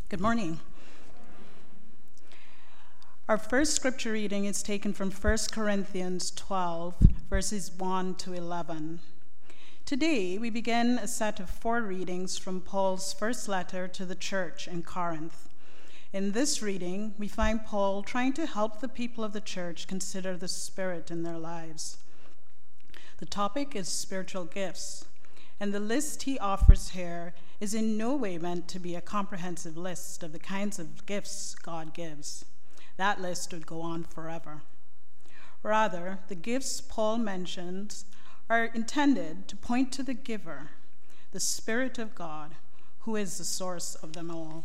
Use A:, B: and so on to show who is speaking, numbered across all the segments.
A: Good morning. Our first scripture reading is taken from 1 Corinthians 12, verses 1 to 11. Today, we begin a set of 4 readings from Paul's first letter to the church in Corinth. In this reading, we find Paul trying to help the people of the church consider the Spirit in their lives. The topic is spiritual gifts, and the list he offers here is in no way meant to be a comprehensive list of the kinds of gifts God gives. That list would go on forever. Rather, the gifts Paul mentions are intended to point to the giver, the Spirit of God, who is the source of them all.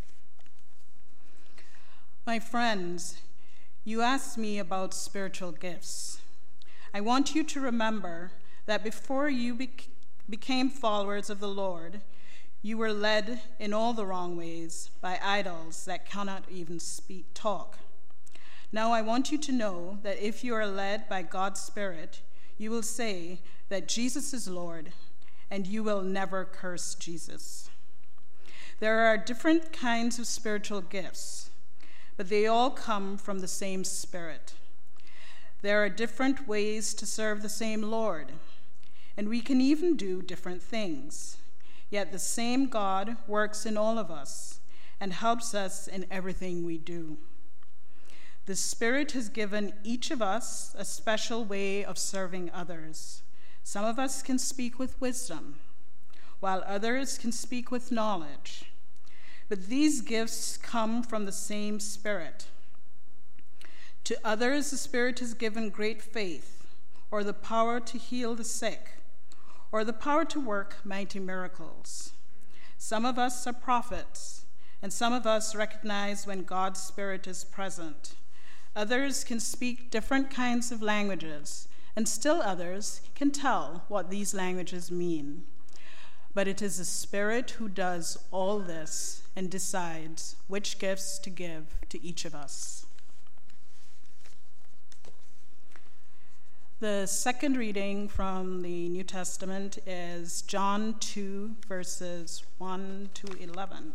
A: My friends, you asked me about spiritual gifts. I want you to remember that before you became followers of the Lord, you were led in all the wrong ways by idols that cannot even talk. Now I want you to know that if you are led by God's Spirit, you will say that Jesus is Lord, and you will never curse Jesus. There are different kinds of spiritual gifts, but they all come from the same Spirit. There are different ways to serve the same Lord, and we can even do different things. Yet the same God works in all of us and helps us in everything we do. The Spirit has given each of us a special way of serving others. Some of us can speak with wisdom, while others can speak with knowledge. But these gifts come from the same Spirit. To others, the Spirit has given great faith, or the power to heal the sick, or the power to work mighty miracles. Some of us are prophets, and some of us recognize when God's Spirit is present. Others can speak different kinds of languages, and still others can tell what these languages mean. But it is the Spirit who does all this and decides which gifts to give to each of us. The second reading from the New Testament is John 2, verses 1 to 11.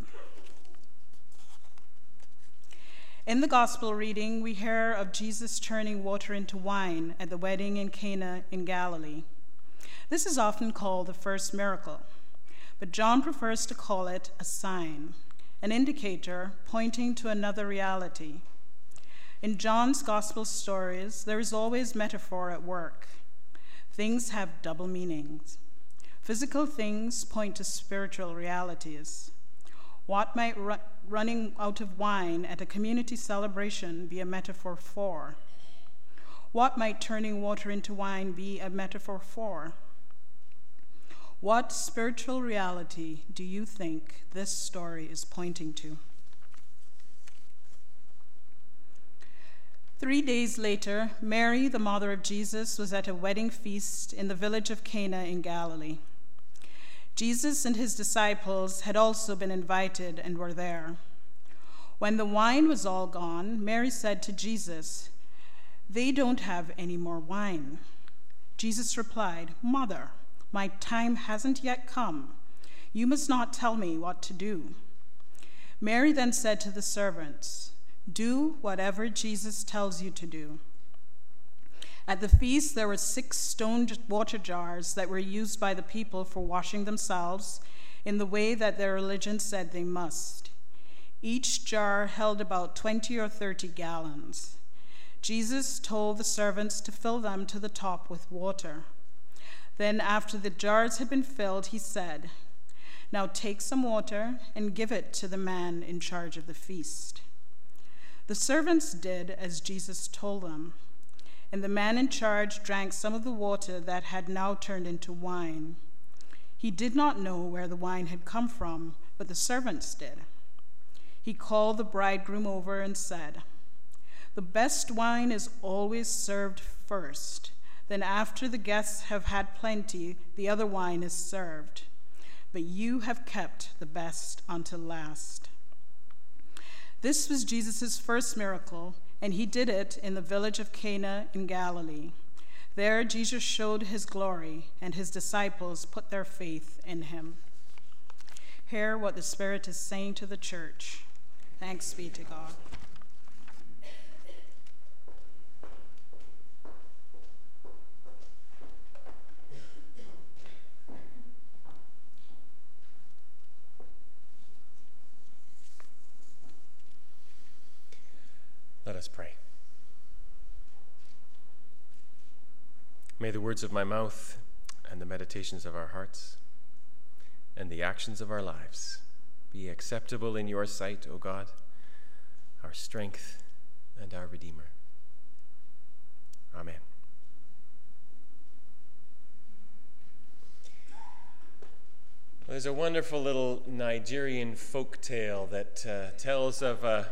A: In the gospel reading, we hear of Jesus turning water into wine at the wedding in Cana in Galilee. This is often called the first miracle, but John prefers to call it a sign, an indicator pointing to another reality. In John's gospel stories, there is always metaphor at work. Things have double meanings. Physical things point to spiritual realities. What might running out of wine at a community celebration be a metaphor for? What might turning water into wine be a metaphor for? What spiritual reality do you think this story is pointing to? 3 days later, Mary, the mother of Jesus, was at a wedding feast in the village of Cana in Galilee. Jesus and his disciples had also been invited and were there. When the wine was all gone, Mary said to Jesus, "They don't have any more wine." Jesus replied, "Mother, my time hasn't yet come. You must not tell me what to do." Mary then said to the servants, "Do whatever Jesus tells you to do." At the feast, there were 6 stone water jars that were used by the people for washing themselves in the way that their religion said they must. Each jar held about 20 or 30 gallons. Jesus told the servants to fill them to the top with water. Then, after the jars had been filled, he said, "Now take some water and give it to the man in charge of the feast." The servants did as Jesus told them, and the man in charge drank some of the water that had now turned into wine. He did not know where the wine had come from, but the servants did. He called the bridegroom over and said, "The best wine is always served first. Then after the guests have had plenty, the other wine is served. But you have kept the best until last." This was Jesus' first miracle, and he did it in the village of Cana in Galilee. There Jesus showed his glory, and his disciples put their faith in him. Hear what the Spirit is saying to the church. Thanks be to God.
B: Let us pray. May the words of my mouth and the meditations of our hearts and the actions of our lives be acceptable in your sight, O God, our strength and our Redeemer. Amen. There's a wonderful little Nigerian folk tale that tells of a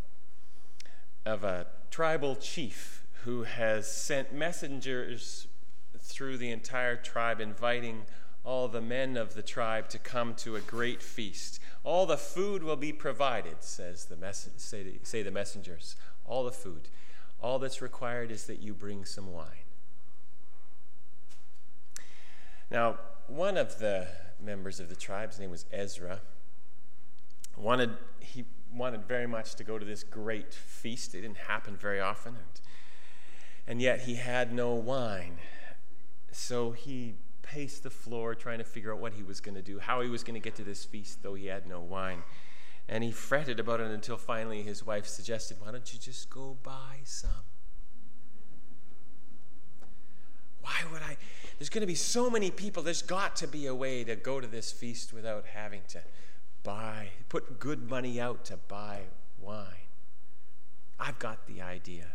B: tribal chief who has sent messengers through the entire tribe inviting all the men of the tribe to come to a great feast. All the food will be provided, say the messengers. All the food. All that's required is that you bring some wine. Now, one of the members of the tribe, his name was Ezra, he wanted very much to go to this great feast. It didn't happen very often, and yet he had no wine. So he paced the floor trying to figure out what he was going to do, how he was going to get to this feast, though he had no wine. And he fretted about it until finally his wife suggested, why don't you just go buy some? Why would I? There's going to be so many people. There's got to be a way to go to this feast without having to put good money out to buy wine. I've got the idea.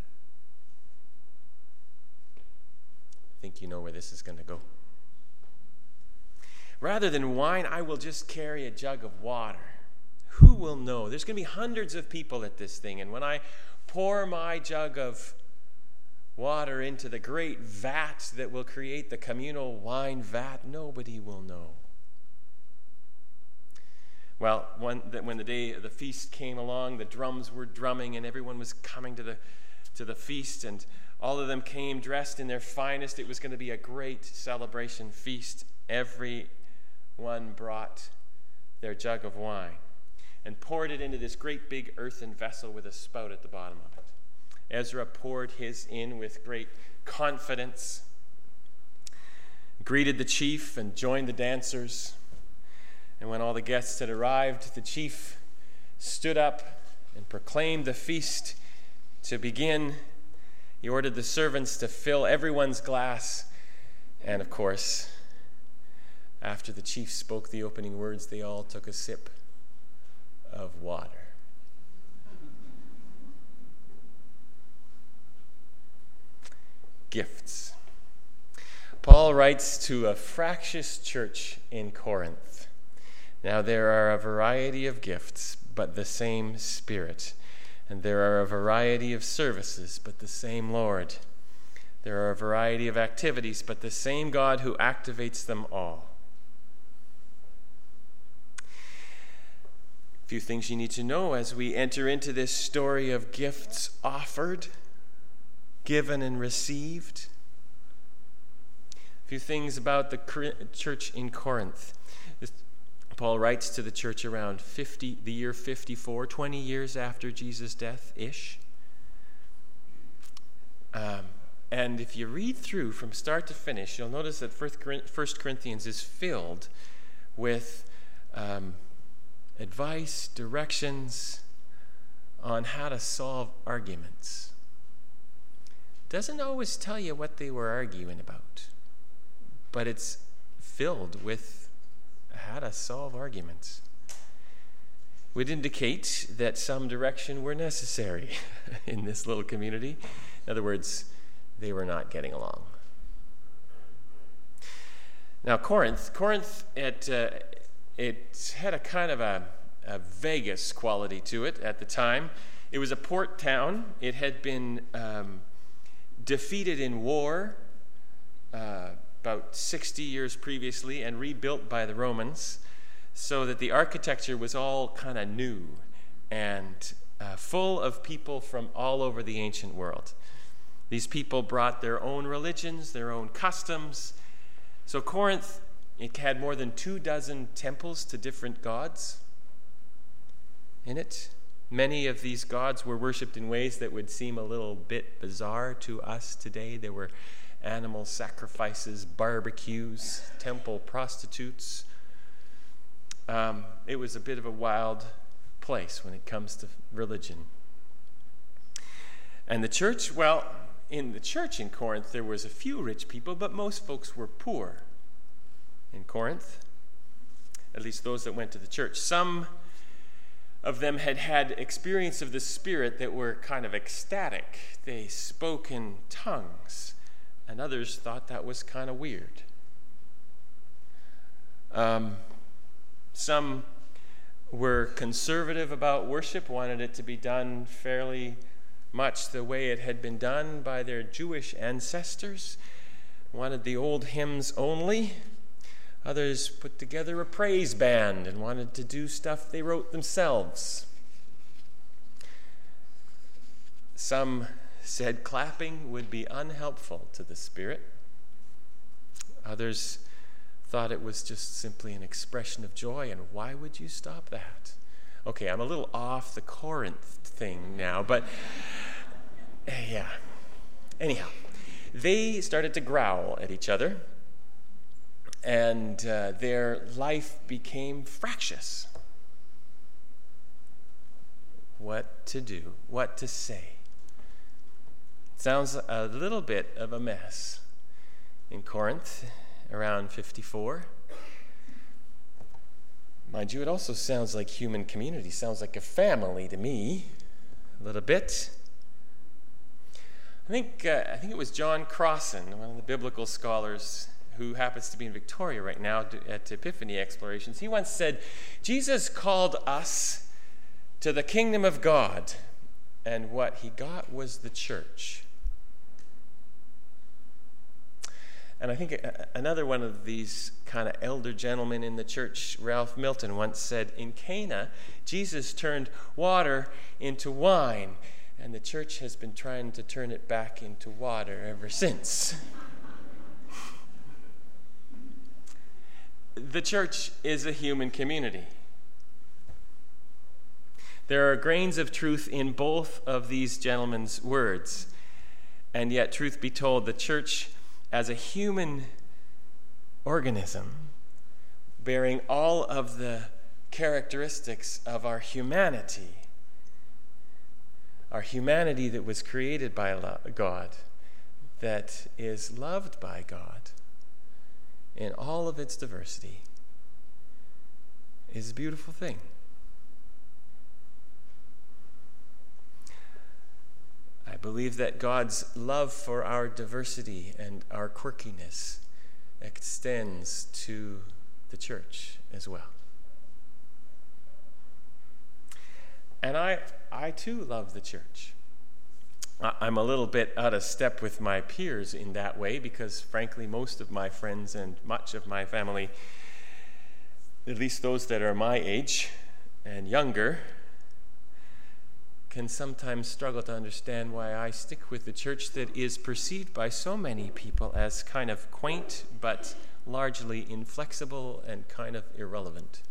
B: I think you know where this is going to go. Rather than wine, I will just carry a jug of water. Who will know? There's going to be hundreds of people at this thing, and when I pour my jug of water into the great vat that will create the communal wine vat, nobody will know. Well, when the day of the feast came along, the drums were drumming and everyone was coming to the feast, and all of them came dressed in their finest. It was going to be a great celebration feast. Everyone brought their jug of wine and poured it into this great big earthen vessel with a spout at the bottom of it. Ezra poured his in with great confidence, greeted the chief and joined the dancers. And when all the guests had arrived, the chief stood up and proclaimed the feast to begin. He ordered the servants to fill everyone's glass. And of course, after the chief spoke the opening words, they all took a sip of water. Gifts. Paul writes to a fractious church in Corinth. Now there are a variety of gifts, but the same Spirit. And there are a variety of services, but the same Lord. There are a variety of activities, but the same God who activates them all. A few things you need to know as we enter into this story of gifts offered, given and received. A few things about the church in Corinth. Paul writes to the church around the year 54, 20 years after Jesus' death-ish. And if you read through from start to finish, you'll notice that 1 Corinthians is filled with advice, directions on how to solve arguments. Doesn't always tell you what they were arguing about, but it's filled with how to solve arguments. Would indicate that some direction were necessary in this little community. In other words, they were not getting along. Now, Corinth, it had a kind of a Vegas quality to it at the time. It was a port town. It had been defeated in war about 60 years previously and rebuilt by the Romans, so that the architecture was all kind of new and full of people from all over the ancient world. These people brought their own religions, their own customs. So Corinth It had more than 24 temples to different gods in it. Many of these gods were worshipped in ways that would seem a little bit bizarre to us today. There were animal sacrifices, barbecues, temple prostitutes. It was a bit of a wild place when it comes to religion. And the church, well, in the church in Corinth, there was a few rich people, but most folks were poor in Corinth, at least those that went to the church. Some of them had had experience of the Spirit that were kind of ecstatic. They spoke in tongues, and others thought that was kind of weird. Some were conservative about worship, wanted it to be done fairly much the way it had been done by their Jewish ancestors, wanted the old hymns only. Others put together a praise band and wanted to do stuff they wrote themselves. Some said clapping would be unhelpful to the Spirit. Others thought it was just simply an expression of joy, and why would you stop that? Okay, I'm a little off the Corinth thing now, but yeah. Anyhow, they started to growl at each other, and their life became fractious. What to do, what to say. Sounds a little bit of a mess in Corinth around 54. Mind you, it also sounds like human community, sounds like a family to me, a little bit. I think it was John Crossan, one of the biblical scholars who happens to be in Victoria right now at Epiphany Explorations. He once said, Jesus called us to the kingdom of God, and what he got was the church. And I think another one of these kind of elder gentlemen in the church, Ralph Milton, once said, in Cana, Jesus turned water into wine, and the church has been trying to turn it back into water ever since. The church is a human community. There are grains of truth in both of these gentlemen's words, and yet, truth be told, the church as a human organism, bearing all of the characteristics of our humanity that was created by God, that is loved by God in all of its diversity, is a beautiful thing. I believe that God's love for our diversity and our quirkiness extends to the church as well. And I too love the church. I'm a little bit out of step with my peers in that way because, frankly, most of my friends and much of my family, at least those that are my age and younger, can sometimes struggle to understand why I stick with the church that is perceived by so many people as kind of quaint but largely inflexible and kind of irrelevant.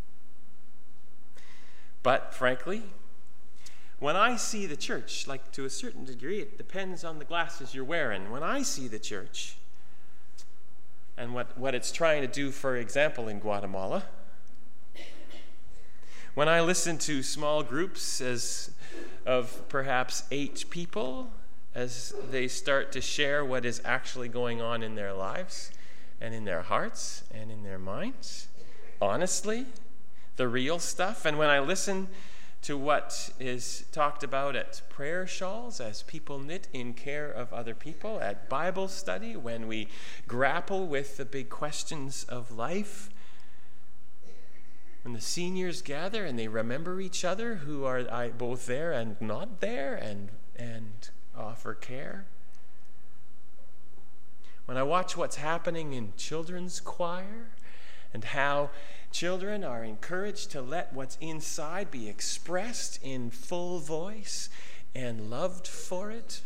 B: But frankly, when I see the church, like to a certain degree, it depends on the glasses you're wearing. When I see the church and what it's trying to do, for example, in Guatemala, when I listen to small groups of perhaps 8 people as they start to share what is actually going on in their lives and in their hearts and in their minds, honestly, the real stuff. And when I listen to what is talked about at prayer shawls as people knit in care of other people, at Bible study, when we grapple with the big questions of life, when the seniors gather and they remember each other who are both there and not there and offer care. When I watch what's happening in children's choir and how children are encouraged to let what's inside be expressed in full voice and loved for it.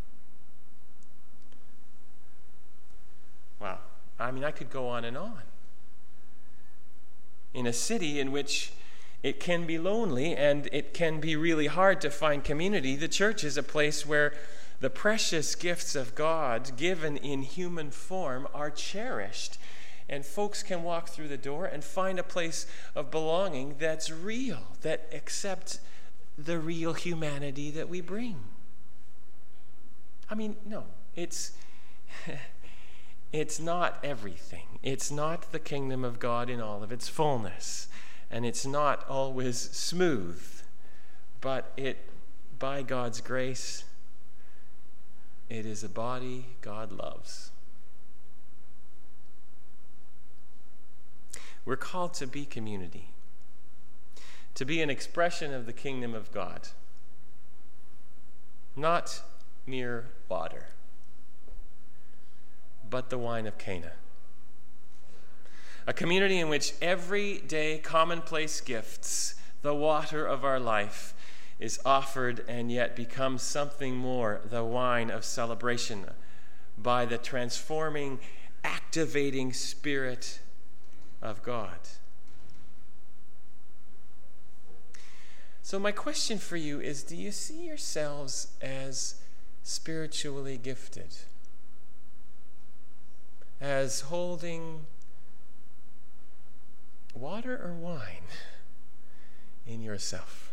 B: Wow. I mean, I could go on and on. in a city in which it can be lonely and it can be really hard to find community, the church is a place where the precious gifts of God given in human form are cherished. And folks can walk through the door and find a place of belonging that's real, that accepts the real humanity that we bring. I mean, no, it's not everything. It's not the kingdom of God in all of its fullness. And it's not always smooth. But by God's grace, it is a body God loves. We're called to be community, to be an expression of the kingdom of God, not mere water, but the wine of Cana. A community in which everyday commonplace gifts, the water of our life, is offered and yet becomes something more, the wine of celebration, by the transforming, activating Spirit of God. So my question for you is, do you see yourselves as spiritually gifted? As holding water or wine in yourself?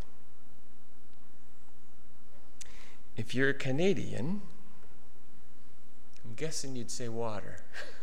B: If you're Canadian, I'm guessing you'd say water.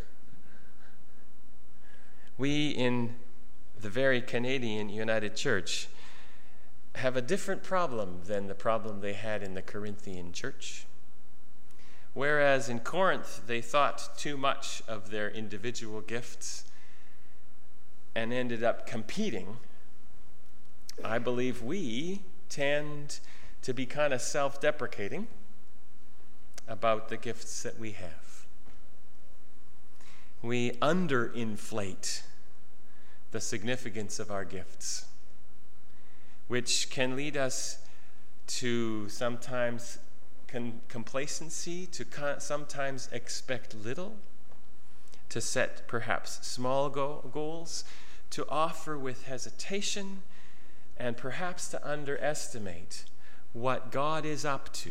B: We in the very Canadian United Church have a different problem than the problem they had in the Corinthian church. Whereas in Corinth, they thought too much of their individual gifts and ended up competing, I believe we tend to be kind of self-deprecating about the gifts that we have. We underinflate the significance of our gifts, which can lead us to sometimes complacency, to sometimes expect little, to set perhaps small goals, to offer with hesitation, and perhaps to underestimate what God is up to.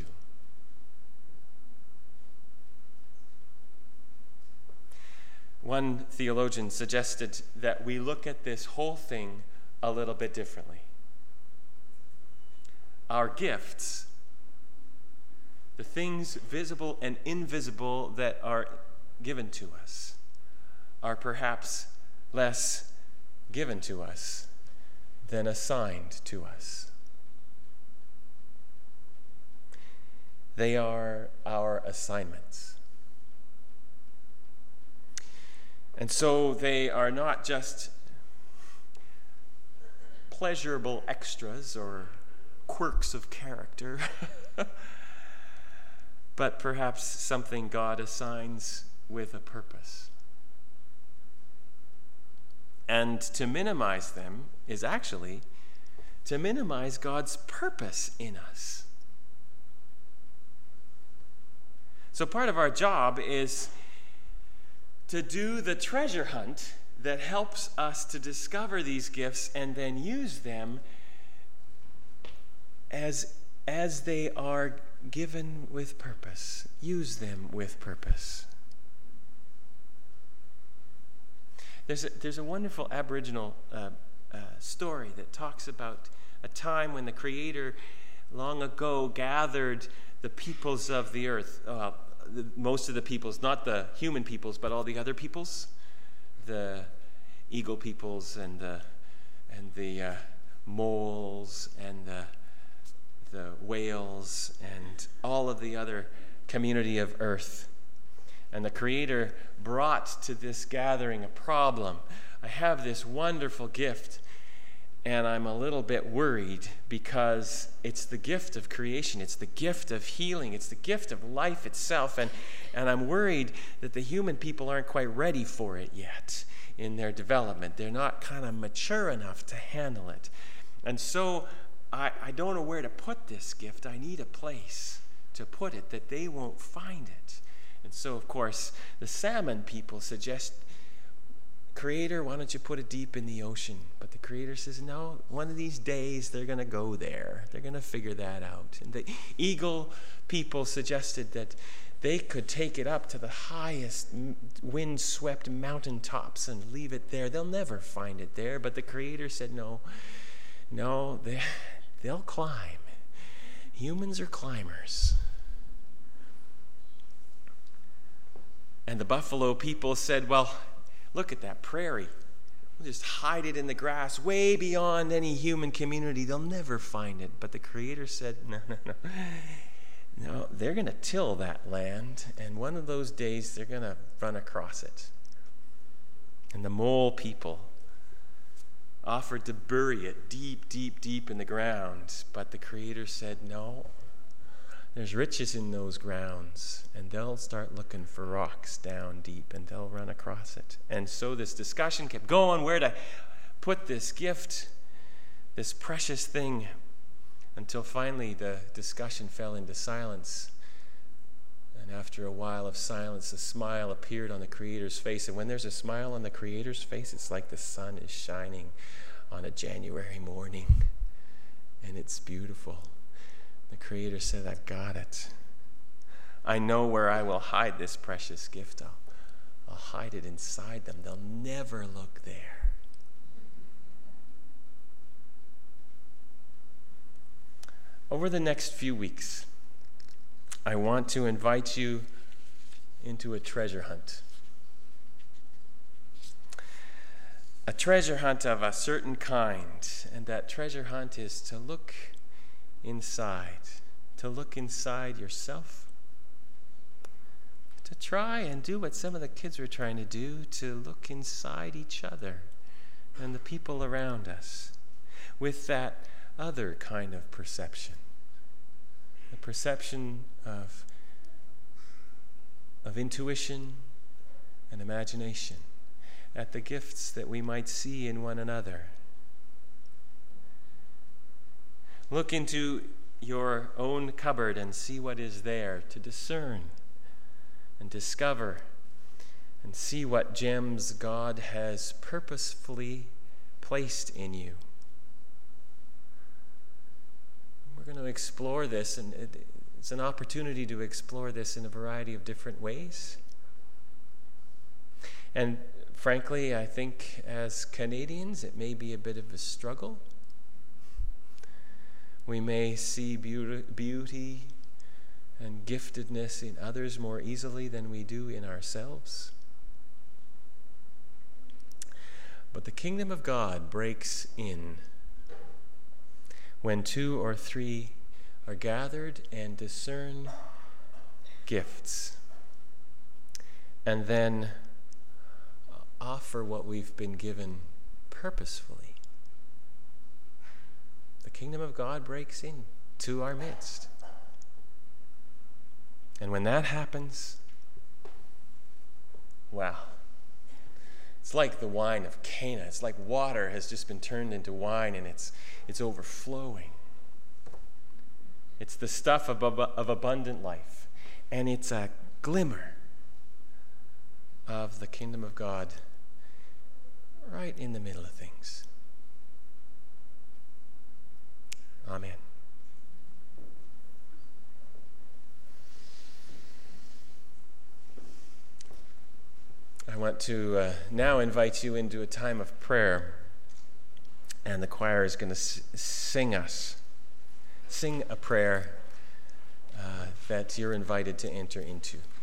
B: One theologian suggested that we look at this whole thing a little bit differently. Our gifts, the things visible and invisible that are given to us, are perhaps less given to us than assigned to us. They are our assignments. And so they are not just pleasurable extras or quirks of character, but perhaps something God assigns with a purpose. And to minimize them is actually to minimize God's purpose in us. So part of our job is to do the treasure hunt that helps us to discover these gifts and then use them as they are given with purpose. Use them with purpose. There's a wonderful Aboriginal story that talks about a time when the Creator long ago gathered the peoples of the earth, most of the peoples, not the human peoples, but all the other peoples, the eagle peoples and the moles and the whales and all of the other community of earth. And the Creator brought to this gathering a problem. I have this wonderful gift, and I'm a little bit worried because it's the gift of creation. It's the gift of healing. It's the gift of life itself. And I'm worried that the human people aren't quite ready for it yet in their development. They're not kind of mature enough to handle it. And so I don't know where to put this gift. I need a place to put it that they won't find it. And so, of course, the salmon people suggest Creator, why don't you put it deep in the ocean? But the Creator says, no, one of these days they're going to go there. They're going to figure that out. And the eagle people suggested that they could take it up to the highest wind-swept mountaintops and leave it there. They'll never find it there. But the Creator said, no, they'll climb. Humans are climbers. And the buffalo people said, well, look at that prairie. We'll just hide it in the grass way beyond any human community. They'll never find it. But the Creator said, no, they're going to till that land, and one of those days they're going to run across it. And the mole people offered to bury it deep, deep, deep in the ground. But the Creator said, no, there's riches in those grounds, and they'll start looking for rocks down deep, and they'll run across it. And so this discussion kept going, where to put this gift, this precious thing, until finally the discussion fell into silence. And after a while of silence, a smile appeared on the Creator's face. And when there's a smile on the Creator's face, it's like the sun is shining on a January morning. And it's beautiful. The Creator said, I've got it. I know where I will hide this precious gift. I'll hide it inside them. They'll never look there. Over the next few weeks, I want to invite you into a treasure hunt. A treasure hunt of a certain kind. And that treasure hunt is to look inside yourself, to try and do what some of the kids were trying to do, to look inside each other and the people around us with that other kind of perception, the perception of intuition and imagination, at the gifts that we might see in one another. Look into your own cupboard and see what is there, to discern and discover and see what gems God has purposefully placed in you. We're going to explore this, and it's an opportunity to explore this in a variety of different ways. And frankly, I think as Canadians, it may be a bit of a struggle. We may see beauty and giftedness in others more easily than we do in ourselves. But the kingdom of God breaks in when 2 or 3 are gathered and discern gifts, and then offer what we've been given purposefully. The kingdom of God breaks into our midst. And when that happens, wow, it's like the wine of Cana. It's like water has just been turned into wine, and it's overflowing. It's the stuff of abundant life, and it's a glimmer of the kingdom of God right in the middle of things. Amen. I want to now invite you into a time of prayer, and the choir is going to sing a prayer that you're invited to enter into.